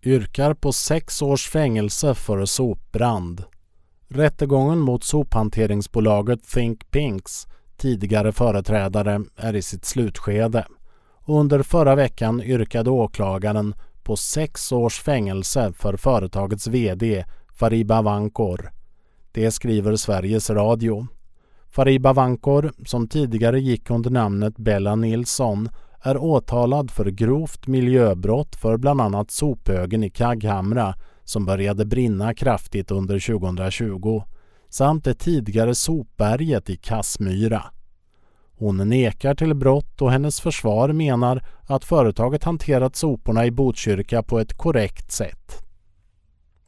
yrkar på 6 års fängelse för sopbrand. Rättegången mot sophanteringsbolaget Think Pinks tidigare företrädare är i sitt slutskede. Och under förra veckan yrkade åklagaren på 6 års fängelse för företagets vd Fariba Vankor. Det skriver Sveriges Radio. Fariba Vankor, som tidigare gick under namnet Bella Nilsson, är åtalad för grovt miljöbrott för bland annat sophögen i Kagghamra som började brinna kraftigt under 2020 samt det tidigare sopberget i Kassmyra. Hon nekar till brott och hennes försvar menar att företaget hanterat soporna i Botkyrka på ett korrekt sätt.